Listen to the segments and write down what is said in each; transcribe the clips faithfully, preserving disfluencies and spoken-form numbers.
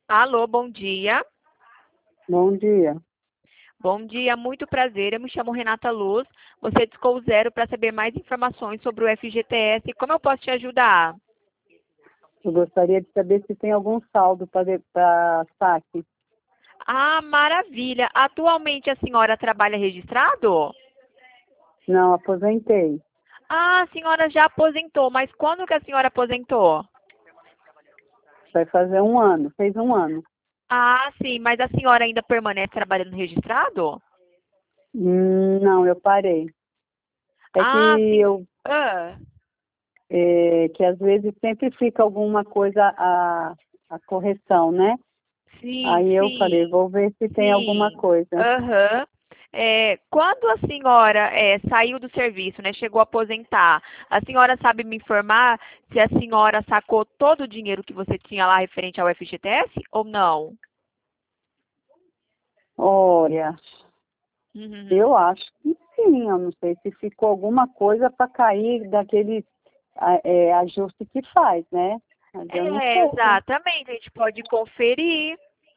Alô, bom dia. Bom dia. Bom dia, muito prazer. Eu me chamo Renata Luz. Você discou o zero para saber mais informações sobre o F G T S. Como eu posso te ajudar? Eu gostaria de saber se tem algum saldo para saque. Ah, maravilha. Atualmente a senhora trabalha registrado? Não, aposentei. Ah, a senhora já aposentou, mas quando que a senhora aposentou? Vai fazer um ano, fez um ano. Ah, sim, mas a senhora ainda permanece trabalhando registrado? Hum, não, eu parei. É que Ah, sim. eu Ah, é, que às vezes sempre fica alguma coisa a, a correção, né? sim, Aí eu falei, sim, vou ver se tem alguma sim. coisa. Aham. É, quando a senhora é, saiu do serviço, né, chegou a aposentar, a senhora sabe me informar se a senhora sacou todo o dinheiro que você tinha lá referente ao F G T S ou não? Olha, Uhum. eu acho que sim, eu não sei se ficou alguma coisa para cair daquele a- é, ajuste que faz, né? Mas eu não É, sei. exatamente, a gente pode conferir.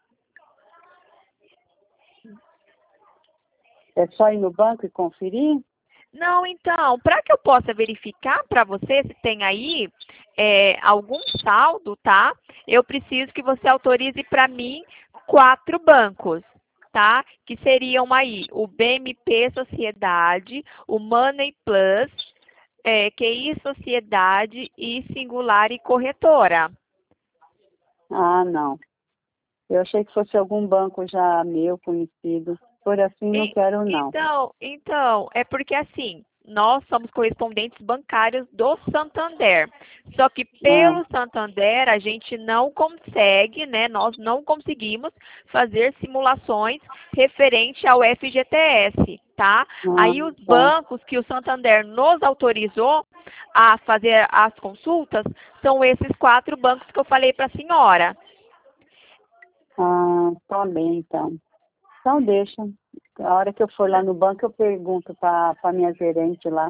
É só ir no banco e conferir? Não, então, para que eu possa verificar para você se tem aí é, algum saldo, tá? Eu preciso que você autorize para mim quatro bancos, tá? Que seriam aí o B M P Sociedade, o Money Plus, é, Q I Sociedade e Singular e Corretora. Ah, não. Eu achei que fosse algum banco já meu conhecido. Por assim não E- quero, não. então, então, é porque assim, nós somos correspondentes bancários do Santander. Só que Ah, pelo Santander a gente não consegue, né? Nós não conseguimos fazer simulações referente ao F G T S, tá? ah, Aí os tá. bancos que o Santander nos autorizou a fazer as consultas são esses quatro bancos que eu falei para a senhora. Ah, tá bem, então. Então deixa. A hora que eu for lá no banco, eu pergunto para a minha gerente lá.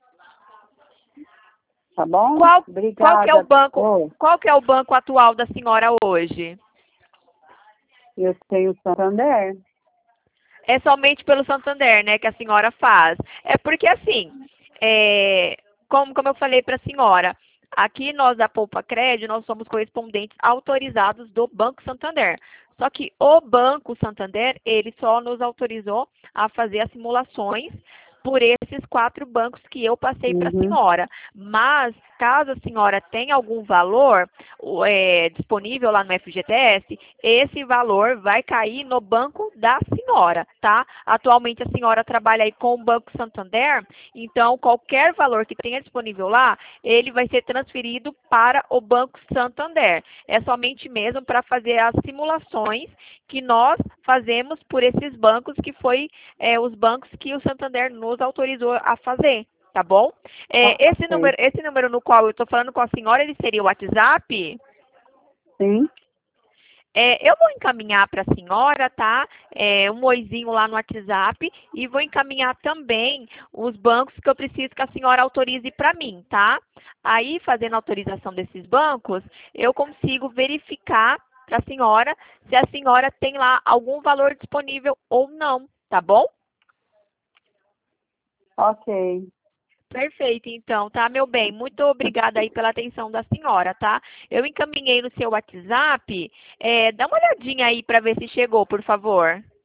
Tá bom? Qual, qual que é o Obrigada. banco, Oh, qual que é o banco atual da senhora hoje? eu tenho Santander. É somente pelo Santander, né, que a senhora faz. É porque assim, é, como, como eu falei para a senhora, aqui nós da Poupa Crédito, nós somos correspondentes autorizados do Banco Santander. Só que o Banco Santander, ele só nos autorizou a fazer as simulações por esses quatro bancos que eu passei para a Uhum. senhora. Mas, caso a senhora tenha algum valor é, disponível lá no F G T S, esse valor vai cair no banco da senhora, tá? Atualmente a senhora trabalha aí com o Banco Santander, então qualquer valor que tenha disponível lá, ele vai ser transferido para o Banco Santander. É somente mesmo para fazer as simulações que nós fazemos por esses bancos, que foi é, os bancos que o Santander nos autorizou a fazer. Tá bom? É, esse, Ok. número, esse número no qual eu estou falando com a senhora, ele seria o WhatsApp? Sim. É, eu vou encaminhar para a senhora, tá? É, um oizinho lá no WhatsApp e vou encaminhar também os bancos que eu preciso que a senhora autorize para mim, tá? Aí, fazendo a autorização desses bancos, eu consigo verificar para a senhora se a senhora tem lá algum valor disponível ou não, tá bom? Ok. Perfeito, então, tá, meu bem? Muito obrigada aí pela atenção da senhora, tá? Eu encaminhei no seu WhatsApp. É, dá uma olhadinha aí para ver se chegou, por favor.